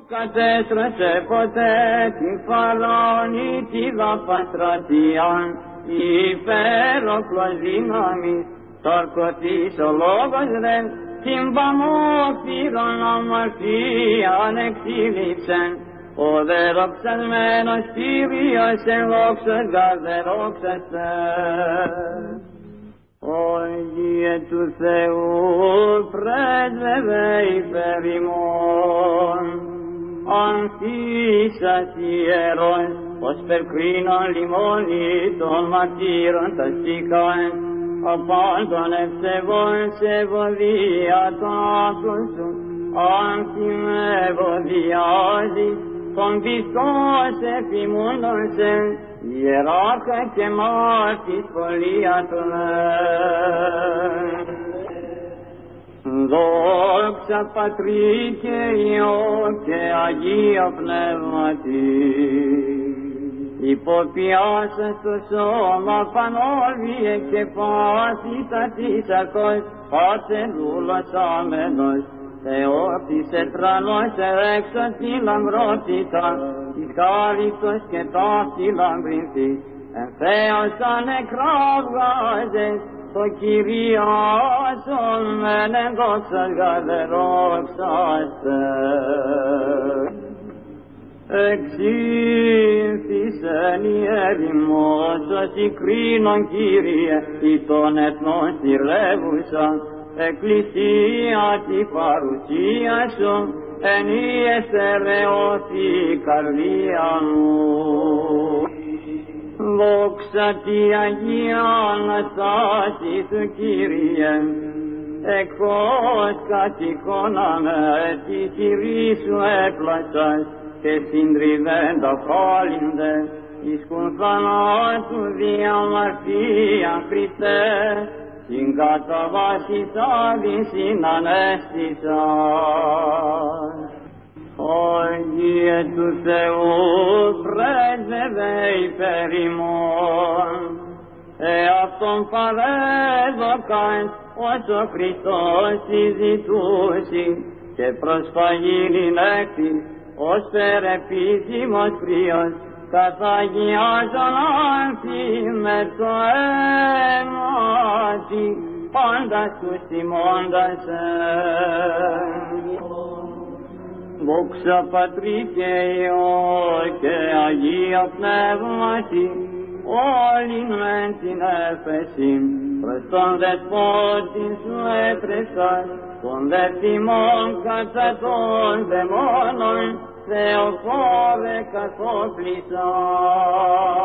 κατέστρωσε ποτέ την φαρονίτιδα παστρατείαν, υπέροχλος δύναμης, τορκωτής ο λόγος ρε, την παμόφυρον αμαρτίαν εξήλυψεν, ο δε δοξασμένος Κύριος εν δόξας γαρδερόξαστε. Όγιε του Θεού πρέσβευε υπέρ ημών, αμφίσας ιερός, ως περκρίνων λιμόνι των μαρτύρων τα στίχαν, απάντων ευσεβών σε ευωδία των άκρων σου, αν την ευωδιάζεις, τον πιστός εφημούντον σε, ιεράρχα και μάρτης πολύατρων. Δόξα Πατρί και Υιό και Αγία Πνεύματι, υποποιάσας το σώμα πανόβιε και πάθητα της ακός, πάσε δούλος άμενος, Θεότης ετρανός έξω τη λαμπρότητα, της χάριτος και ταύτη λαμπρινθής, εν Θεός τα νεκρά βγάζες, το Κυριάσον μεν εν δόξας γαρδερόξαστε. Εξήνθησεν η ερημός, ως η κρίνον Κύριε, ή των εθνών στηρεύουσα, εκκλησία τη παρουσία σου, εν η εστερεώθη καρδία μου. Δόξα τη Αγία Αναστάση του Κύριε, εκώς κατοικώναμε τη χειρή σου έπλασας και συντριβέντα φάλιντε εις κουν θανάτου διαμαρτία Χριστέ, την καταβάσης άδειν συνανέστησας. Όγιε του Θεού πρέσβευε υπέρ ημών, εαυτόν παρέδωκαν ως ο Χριστός συζητούσι και προσφαγήνην έκτης ως περεπίσημος κρύος, καθαγιάζον άνθη με το αίματι, πάντας τους τιμώντας Δόξα Πατρί και Υιό και Αγία Πνεύματι, όλην μεν την έφεσιν, προς τον δεσπότην σου έτρεξας, τον δε θυμών κατά των δαιμόνων, Θεοφόβε καθόπλησαν.